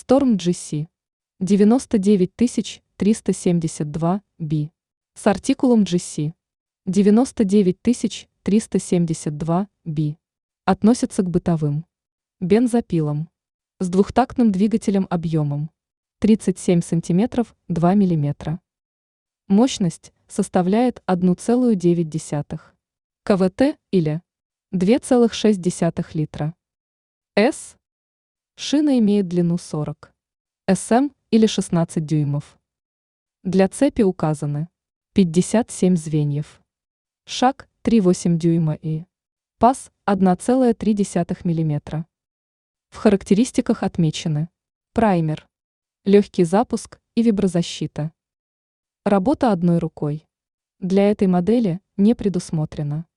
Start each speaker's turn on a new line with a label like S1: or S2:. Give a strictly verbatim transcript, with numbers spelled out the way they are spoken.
S1: Storm джи си девяносто девять тысяч триста семьдесят два би с артикулом джи си девяносто девять тысяч триста семьдесят два би относится к бытовым бензопилам с двухтактным двигателем объемом тридцать семь сантиметров два миллиметра. Мощность составляет одна целая девять десятых киловатт или два целых шесть десятых литра. S. Шина имеет длину сорок сантиметров или шестнадцать дюймов. Для цепи указаны пятьдесят семь звеньев. Шаг три целых восемь дюйма и паз одна целая три десятых миллиметра. В характеристиках отмечены праймер, легкий запуск и виброзащита. Работа одной рукой для этой модели не предусмотрена.